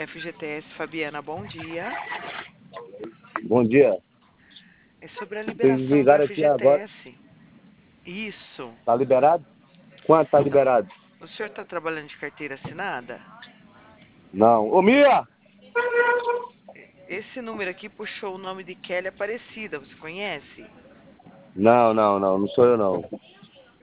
FGTS Fabiana, bom dia. Bom dia. É sobre a Vocês liberação do ligaram aqui agora. FGTS. Isso. Tá liberado? Quanto tá liberado? O senhor está trabalhando de carteira assinada? Não. Ô, Mia! Esse número aqui puxou o nome de Kelly Aparecida, você conhece? Não sou eu não.